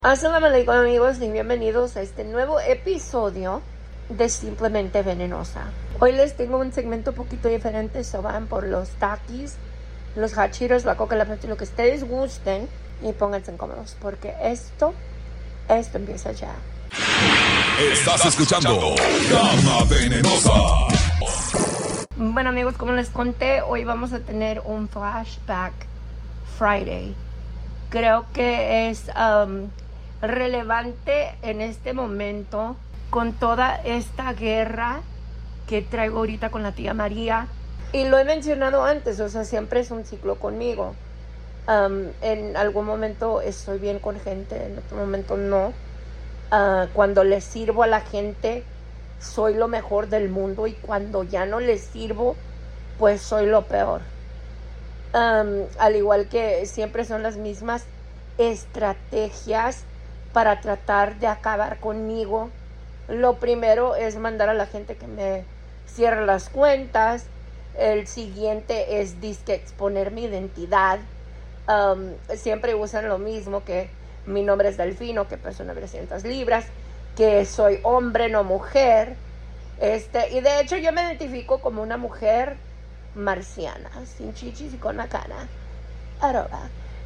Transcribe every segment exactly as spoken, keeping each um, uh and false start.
Assalamu alaikum amigos y bienvenidos a este nuevo episodio de Simplemente Venenosa. Hoy les tengo un segmento un poquito diferente, so van por los takis, los hachiros, la coca, la pepsi, lo que ustedes gusten y pónganse cómodos porque esto, esto empieza ya. Estás escuchando Dama Venenosa. Bueno amigos, como les conté, hoy vamos a tener un Flashback Friday. Creo que es um, relevante en este momento con toda esta guerra que traigo ahorita con la tía María. Y lo he mencionado antes, o sea, siempre es un ciclo conmigo. Um, en algún momento estoy bien con gente, en otro momento no. Uh, cuando le sirvo a la gente, soy lo mejor del mundo. Y cuando ya no les sirvo, pues soy lo peor. Um, al igual que siempre son las mismas estrategias para tratar de acabar conmigo. Lo primero es mandar a la gente que me cierre las cuentas. El siguiente es disque exponer mi identidad. Um, siempre usan lo mismo, que mi nombre es Delfino, que peso novecientas libras, que soy hombre, no mujer. Este, y de hecho yo me identifico como una mujer marciana, sin chichis y con la cara. Arroba.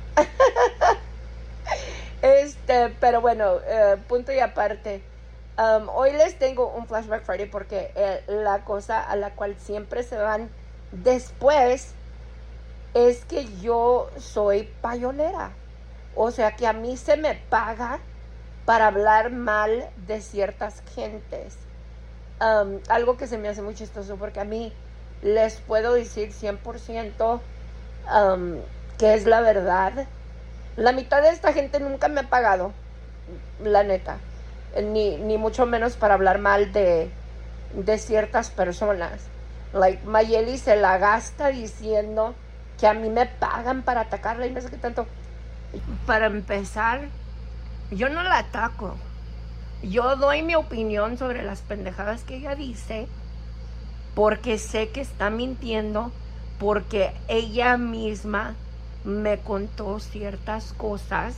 Este, pero bueno, eh, punto y aparte. Um, hoy les tengo un Flashback Friday porque eh, la cosa a la cual siempre se van después es que yo soy payolera. O sea que a mí se me paga para hablar mal de ciertas gentes. Um, algo que se me hace muy chistoso porque a mí les puedo decir cien por ciento um, que es la verdad. La mitad de esta gente nunca me ha pagado, la neta, ni, ni mucho menos para hablar mal de, de ciertas personas. Like, Mayeli se la gasta diciendo que a mí me pagan para atacarla y no sé qué tanto. Para empezar, yo no la ataco. Yo doy mi opinión sobre las pendejadas que ella dice porque sé que está mintiendo, porque ella misma me contó ciertas cosas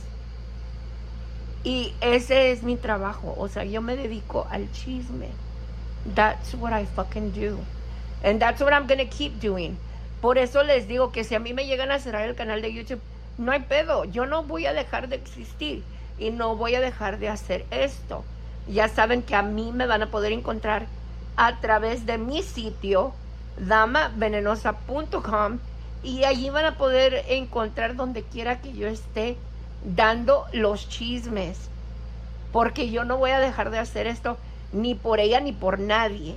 y ese es mi trabajo. O sea, yo me dedico al chisme. That's what I fucking do. And that's what I'm gonna keep doing. Por eso les digo que si a mí me llegan a cerrar el canal de YouTube, no hay pedo. Yo no voy a dejar de existir y no voy a dejar de hacer esto. Ya saben que a mí me van a poder encontrar a través de mi sitio dama venenosa punto com y allí van a poder encontrar donde quiera que yo esté dando los chismes, porque yo no voy a dejar de hacer esto ni por ella ni por nadie.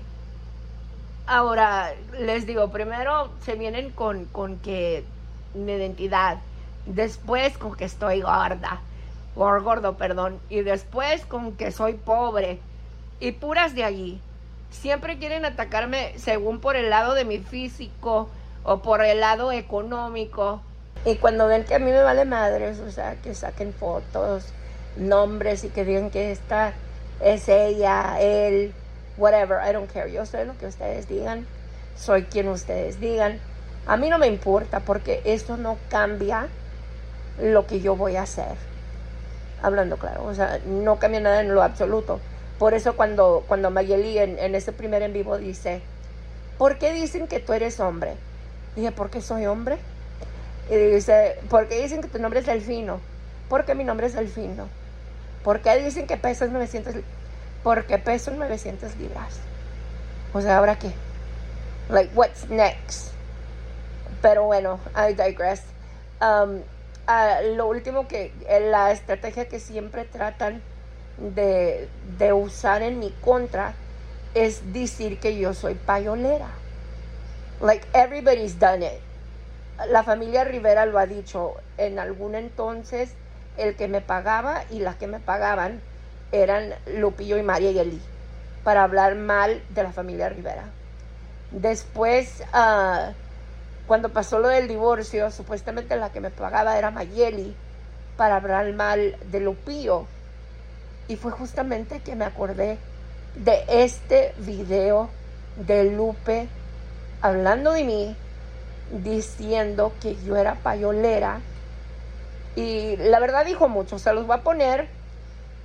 Ahora les digo, primero se vienen con, con que mi identidad, después con que estoy gorda o gordo, perdón, y después con que soy pobre y puras de allí. Siempre quieren atacarme según por el lado de mi físico o por el lado económico. Y cuando ven que a mí me vale madres, o sea, que saquen fotos, nombres y que digan que esta es ella, él, whatever, I don't care. Yo soy lo que ustedes digan, soy quien ustedes digan. A mí no me importa porque eso no cambia lo que yo voy a hacer. Hablando claro, o sea, no cambia nada en lo absoluto. Por eso cuando, cuando Mayeli en, en ese primer en vivo dice, ¿por qué dicen que tú eres hombre? Dije, ¿por qué soy hombre? Y dice, ¿por qué dicen que tu nombre es Delfino? Porque mi nombre es Delfino. ¿Por qué dicen que pesas novecientas libras? Porque peso novecientas libras. O sea, ¿ahora qué? Like, what's next? Pero bueno, I digress. Um, uh, lo último que, la estrategia que siempre tratan de, de usar en mi contra es decir que yo soy payolera. Like, everybody's done it. La familia Rivera lo ha dicho. En algún entonces el que me pagaba y las que me pagaban eran Lupillo y María Yeli para hablar mal de la familia Rivera. Después uh, cuando pasó lo del divorcio, supuestamente la que me pagaba era Mayeli para hablar mal de Lupillo. Y fue justamente que me acordé de este video de Lupe hablando de mí, diciendo que yo era payolera. Y la verdad dijo mucho, se los voy a poner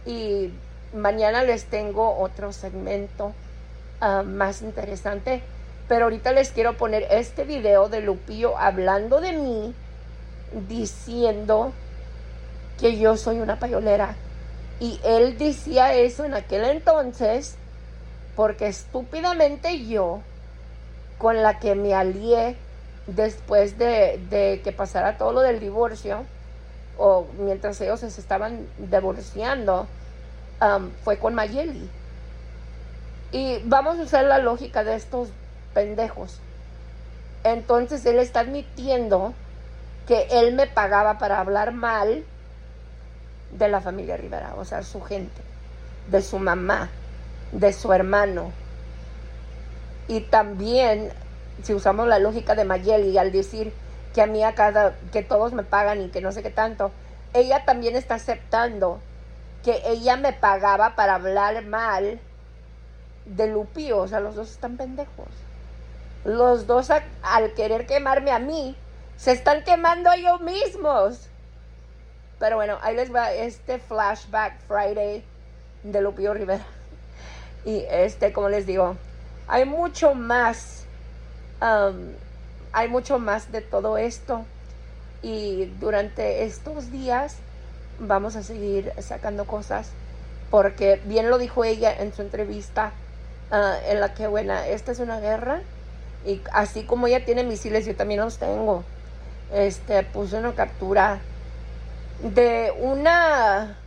Y mañana les tengo otro segmento uh, más interesante. Pero ahorita les quiero poner este video de Lupillo hablando de mí, diciendo que yo soy una payolera. Y él decía eso en aquel entonces porque estúpidamente yo, con la que me alié después de, de que pasara todo lo del divorcio, o mientras ellos se estaban divorciando, um, fue con Mayeli. Y vamos a usar la lógica de estos pendejos. Entonces él está admitiendo que él me pagaba para hablar mal de la familia Rivera, o sea, su gente, de su mamá, de su hermano. Y también, si usamos la lógica de Mayeli, al decir que a mí a cada, que todos me pagan y que no sé qué tanto, ella también está aceptando que ella me pagaba para hablar mal de Lupillo. O sea, los dos están pendejos. Los dos, a, al querer quemarme a mí, se están quemando a ellos mismos. Pero bueno, ahí les va este Flashback Friday de Lupillo Rivera. Y este, como les digo, hay mucho más, um, hay mucho más de todo esto. Y durante estos días vamos a seguir sacando cosas, porque bien lo dijo ella en su entrevista, uh, en la que, bueno, esta es una guerra, y así como ella tiene misiles, yo también los tengo. Este, puse una captura de una,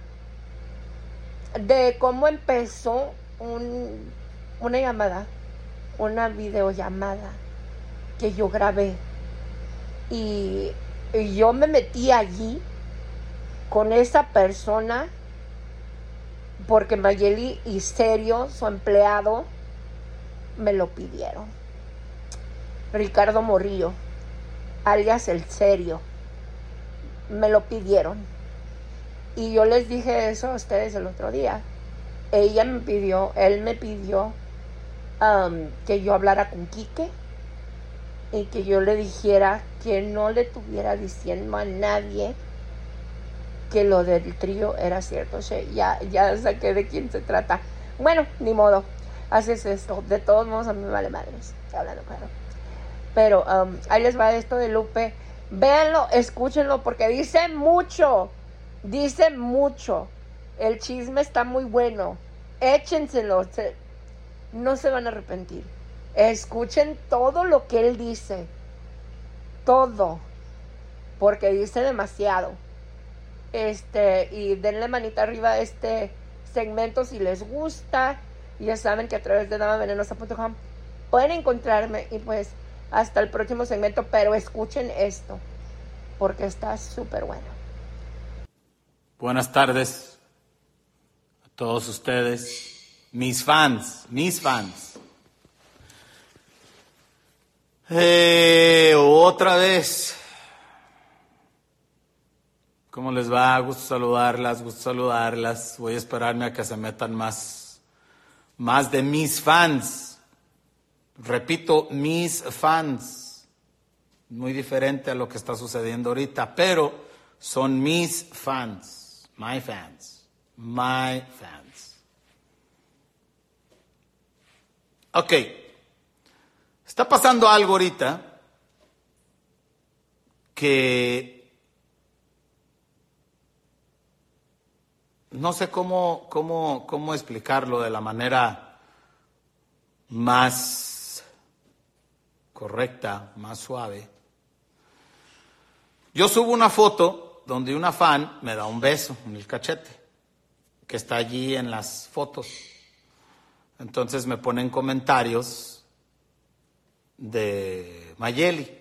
de cómo empezó un, una llamada, una videollamada que yo grabé, y, y yo me metí allí con esa persona porque Mayeli y Serio, su empleado, me lo pidieron. Ricardo Morillo, alias El Serio, me lo pidieron. Y yo les dije eso a ustedes el otro día. Ella me pidió, él me pidió um, que yo hablara con Quique y que yo le dijera que no le tuviera diciendo a nadie que lo del trío era cierto. O sea, ya, ya saqué de quién se trata. Bueno, ni modo, haces esto. De todos modos, a mí me vale madres, hablando claro. Pero um, ahí les va esto de Lupe. Véanlo, escúchenlo, porque dice mucho. Dice mucho. El chisme está muy bueno. Échenselo. Se, no se van a arrepentir. Escuchen todo lo que él dice. Todo. Porque dice demasiado. Este, y denle manita arriba a este segmento si les gusta. Ya saben que a través de dama venenosa punto com pueden encontrarme. Y pues hasta el próximo segmento. Pero escuchen esto, porque está súper bueno. Buenas tardes a todos ustedes, mis fans, mis fans. Eh, otra vez. ¿Cómo les va? Gusto saludarlas, gusto saludarlas. Voy a esperarme a que se metan más, más de mis fans. Repito, mis fans. Muy diferente a lo que está sucediendo ahorita, pero son mis fans. My fans. My fans. Ok. Está pasando algo ahorita que no sé cómo, cómo, cómo explicarlo de la manera más correcta, más suave. Yo subo una foto donde una fan me da un beso en el cachete, que está allí en las fotos. Entonces me ponen comentarios de Mayeli.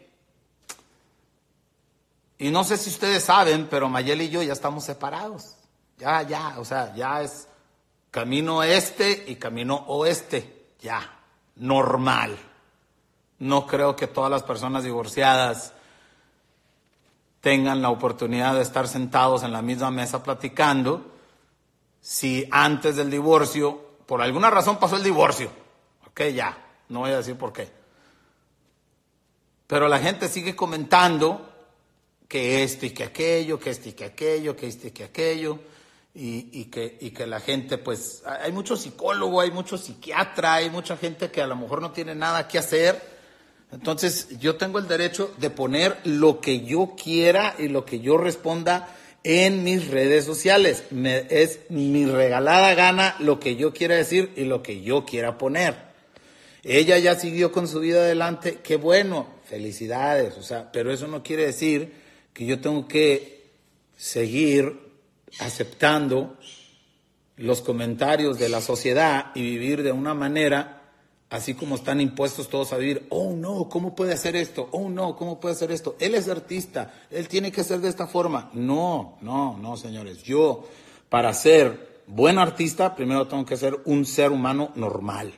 Y no sé si ustedes saben, pero Mayeli y yo ya estamos separados. Ya, ya, o sea, ya es camino este y camino oeste. Ya, normal. No creo que todas las personas divorciadas tengan la oportunidad de estar sentados en la misma mesa platicando si antes del divorcio, por alguna razón pasó el divorcio. Ok, ya, no voy a decir por qué. Pero la gente sigue comentando que esto y que aquello, que esto y que aquello, que esto y que aquello. y, y, que, y que la gente, pues, hay mucho psicólogo, hay mucho psiquiatra, hay mucha gente que a lo mejor no tiene nada que hacer. Entonces, yo tengo el derecho de poner lo que yo quiera y lo que yo responda en mis redes sociales. Me, es mi regalada gana lo que yo quiera decir y lo que yo quiera poner. Ella ya siguió con su vida adelante, qué bueno, felicidades, o sea, pero eso no quiere decir que yo tengo que seguir aceptando los comentarios de la sociedad y vivir de una manera así como están impuestos todos a vivir. Oh no, ¿cómo puede hacer esto? Oh no, ¿cómo puede hacer esto? Él es artista, él tiene que ser de esta forma. No, no, no, señores. Yo, para ser buen artista, primero tengo que ser un ser humano normal.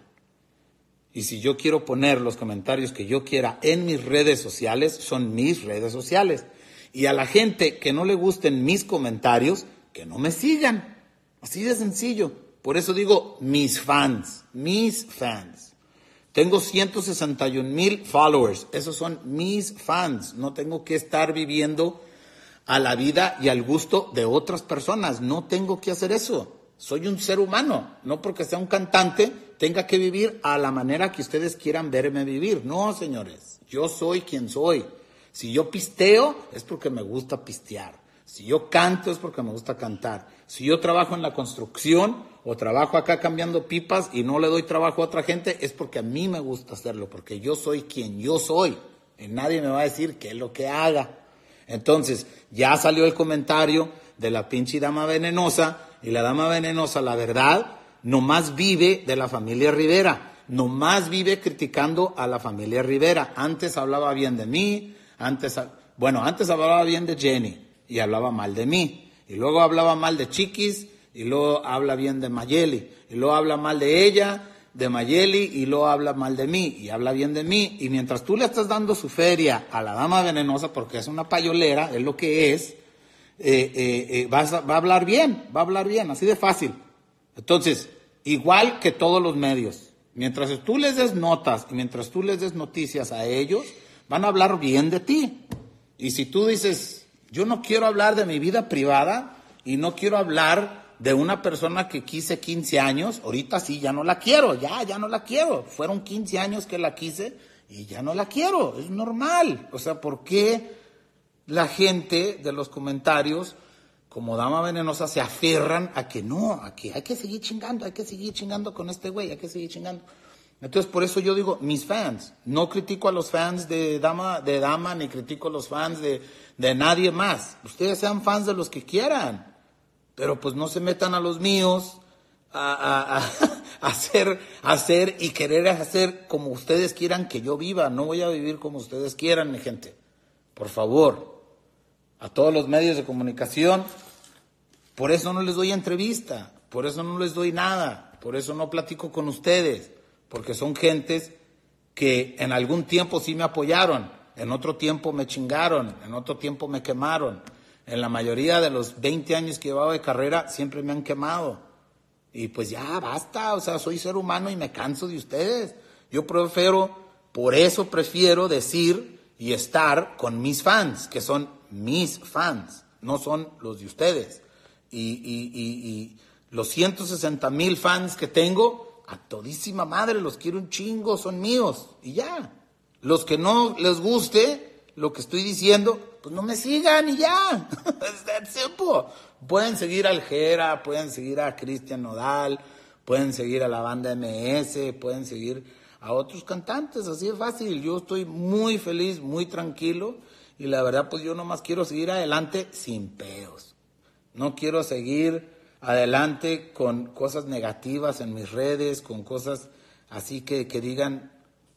Y si yo quiero poner los comentarios que yo quiera en mis redes sociales, son mis redes sociales. Y a la gente que no le gusten mis comentarios, que no me sigan. Así de sencillo. Por eso digo mis fans, mis fans. Tengo ciento sesenta y un mil followers. Esos son mis fans. No tengo que estar viviendo a la vida y al gusto de otras personas. No tengo que hacer eso. Soy un ser humano. No porque sea un cantante tenga que vivir a la manera que ustedes quieran verme vivir. No, señores. Yo soy quien soy. Si yo pisteo es porque me gusta pistear. Si yo canto es porque me gusta cantar. Si yo trabajo en la construcción o trabajo acá cambiando pipas y no le doy trabajo a otra gente, es porque a mí me gusta hacerlo, porque yo soy quien yo soy. Y nadie me va a decir qué es lo que haga. Entonces, ya salió el comentario de la pinche dama venenosa, y la dama venenosa, la verdad, nomás vive de la familia Rivera. Nomás vive criticando a la familia Rivera. Antes hablaba bien de mí, antes, bueno, antes hablaba bien de Jenny y hablaba mal de mí. Y luego hablaba mal de Chiquis, y luego habla bien de Mayeli. Y luego habla mal de ella, de Mayeli, y luego habla mal de mí, y habla bien de mí. Y mientras tú le estás dando su feria a la dama venenosa, porque es una payolera, es lo que es, eh, eh, eh, vas a, va a hablar bien, va a hablar bien, así de fácil. Entonces, igual que todos los medios, mientras tú les des notas y mientras tú les des noticias a ellos, van a hablar bien de ti. Y si tú dices, yo no quiero hablar de mi vida privada y no quiero hablar de una persona que quise quince años, ahorita sí, ya no la quiero, ya, ya no la quiero. Fueron quince años que la quise y ya no la quiero, es normal. O sea, ¿por qué la gente de los comentarios, como dama venenosa, se aferran a que no, a que hay que seguir chingando, hay que seguir chingando con este güey, hay que seguir chingando? Entonces, por eso yo digo, mis fans, no critico a los fans de Dama, de Dama, ni critico a los fans de, de nadie más. Ustedes sean fans de los que quieran, pero pues no se metan a los míos a, a, a, a, hacer, a hacer y querer hacer como ustedes quieran que yo viva. No voy a vivir como ustedes quieran, mi gente. Por favor, a todos los medios de comunicación, por eso no les doy entrevista, por eso no les doy nada, por eso no platico con ustedes. Porque son gentes que en algún tiempo sí me apoyaron, en otro tiempo me chingaron, en otro tiempo me quemaron. En la mayoría de los veinte años que llevaba de carrera siempre me han quemado. Y pues ya basta, o sea, soy ser humano y me canso de ustedes. Yo prefiero, por eso prefiero decir y estar con mis fans, que son mis fans, no son los de ustedes. Y, y, y, y los ciento sesenta mil fans que tengo, a todísima madre, los quiero un chingo, son míos, y ya. Los que no les guste lo que estoy diciendo, pues no me sigan y ya. Es that simple. Pueden seguir al Jera, pueden seguir a Cristian Nodal, pueden seguir a la banda M S, pueden seguir a otros cantantes, así de fácil. Yo estoy muy feliz, muy tranquilo, y la verdad, pues yo nomás quiero seguir adelante sin pedos. No quiero seguir adelante con cosas negativas en mis redes, con cosas así que, que digan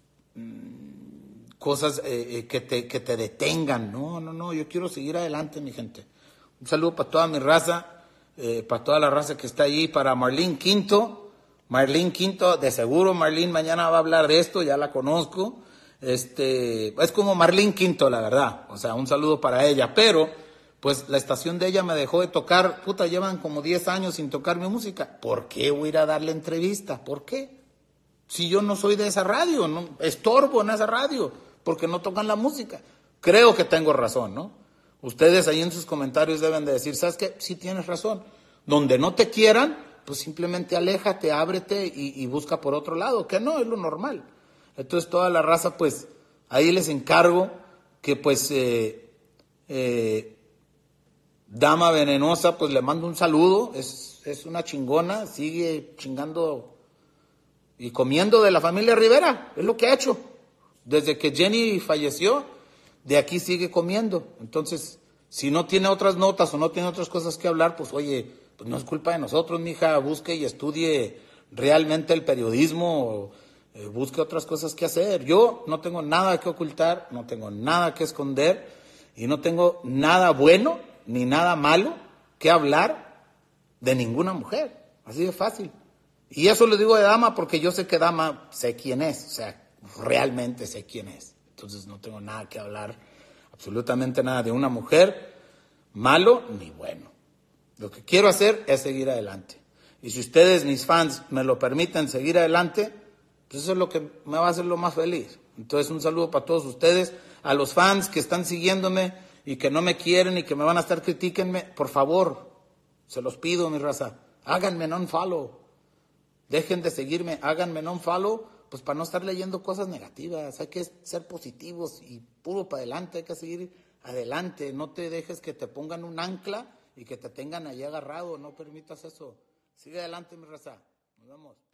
mmm, cosas eh, eh, que, te, que te detengan. No, no, no, yo quiero seguir adelante, mi gente. Un saludo para toda mi raza, eh, para toda la raza que está allí, para Marlene Quinto. Marlene Quinto, de seguro Marlene mañana va a hablar de esto, ya la conozco. Este, es como Marlene Quinto, la verdad. O sea, un saludo para ella, pero pues la estación de ella me dejó de tocar, puta, llevan como diez años sin tocar mi música. ¿Por qué voy a ir a darle entrevista? ¿Por qué? Si yo no soy de esa radio, no estorbo en esa radio, porque no tocan la música. Creo que tengo razón, ¿no? Ustedes ahí en sus comentarios deben de decir, ¿sabes qué? Sí tienes razón. Donde no te quieran, pues simplemente aléjate, ábrete y, y busca por otro lado, que no, es lo normal. Entonces toda la raza, pues, ahí les encargo que pues, eh, eh, Dama Venenosa, pues le mando un saludo, es, es una chingona, sigue chingando y comiendo de la familia Rivera, es lo que ha hecho. Desde que Jenny falleció, de aquí sigue comiendo. Entonces, si no tiene otras notas o no tiene otras cosas que hablar, pues oye, pues no es culpa de nosotros, mija, busque y estudie realmente el periodismo, eh, busque otras cosas que hacer. Yo no tengo nada que ocultar, no tengo nada que esconder y no tengo nada bueno ni nada malo que hablar de ninguna mujer. Así de fácil. Y eso le digo de Dama porque yo sé que Dama sé quién es, o sea, realmente sé quién es. Entonces no tengo nada que hablar, absolutamente nada de una mujer, malo ni bueno. Lo que quiero hacer es seguir adelante. Y si ustedes, mis fans, me lo permiten seguir adelante, pues eso es lo que me va a hacer lo más feliz. Entonces un saludo para todos ustedes, a los fans que están siguiéndome y que no me quieren y que me van a estar critíquenme, por favor, se los pido, mi raza, háganme non-follow. Dejen de seguirme, háganme non-follow, pues para no estar leyendo cosas negativas. Hay que ser positivos y puro para adelante, hay que seguir adelante. No te dejes que te pongan un ancla y que te tengan ahí agarrado, no permitas eso. Sigue adelante, mi raza. Nos vemos.